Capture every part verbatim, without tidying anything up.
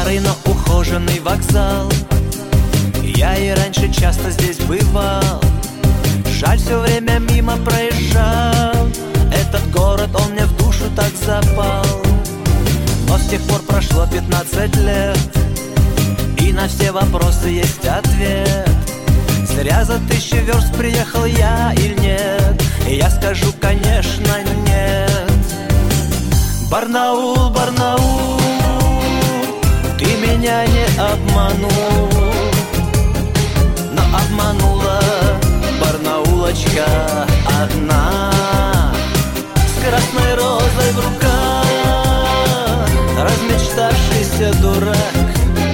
Старый, но ухоженный вокзал. Я и раньше часто здесь бывал. Жаль, все время мимо проезжал. Этот город, он мне в душу так запал. Но с тех пор прошло пятнадцать лет, и на все вопросы есть ответ. Зря за тысячу верст приехал я или нет? И я скажу, конечно, нет. Барнаул, Барнаул, ты меня не обманул, но обманула барнаулочка одна, с красной розой в руках, размечтавшийся дурак.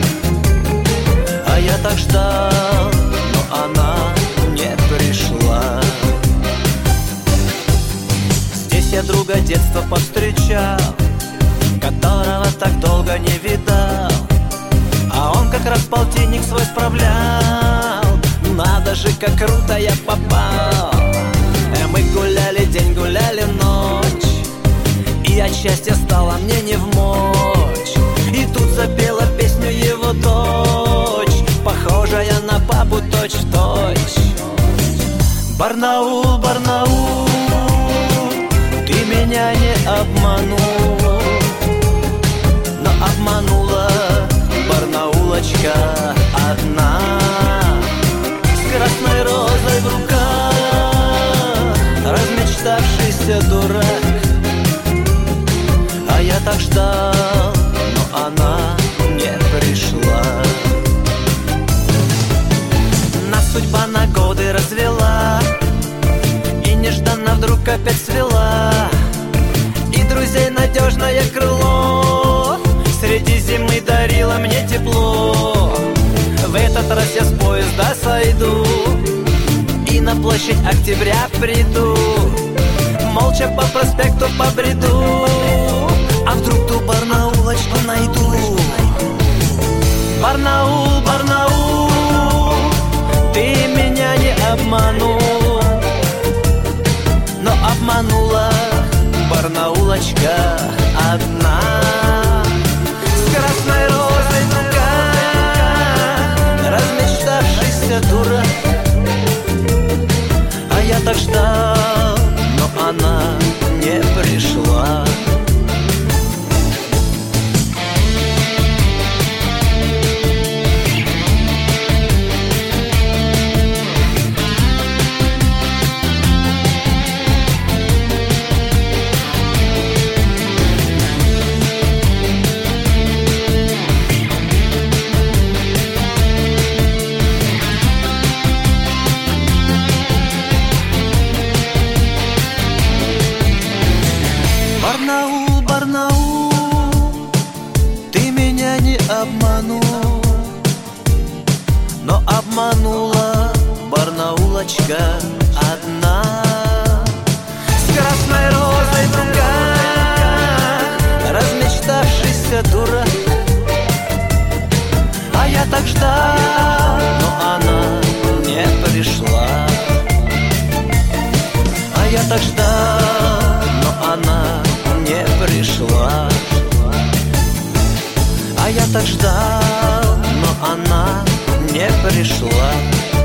А я так ждал, но она не пришла. Здесь я друга детства повстречал, которого так долго не видал. А он как раз полтинник свой справлял. Надо же, как круто я попал. Мы гуляли день, гуляли ночь, и от счастья стало мне не вмочь. И тут запела песню его дочь, похожая на папу точь-в-точь. Барнаул, Барнаул, ты меня не обманул, но обманула барнаулочка одна, с красной розой в руках, размечтавшийся дурак. А я так ждал, но она не пришла. Нас судьба на годы развела, и нежданно вдруг опять свела. И друзей надежное крыло среди зимы дарило мне тепло. В этот раз я с поезда сойду и на площадь Октября приду. Молча по проспекту побреду, а вдруг ту барнаулочку найду. Барнаул, Барнаул, ты меня не обманул, но обманула барнаулочка одна, с красной розой в руках, размечтавшийся дурак. А я так ждал, но она не пришла. Барнаул, Барнаул, ты меня не обманул, но обманула барнаулочка одна, с красной розой в руках, размечтавшийся дурак. А я так ждал, но она не пришла. А я так ждал, но она не пришла. А я так ждал, но она не пришла.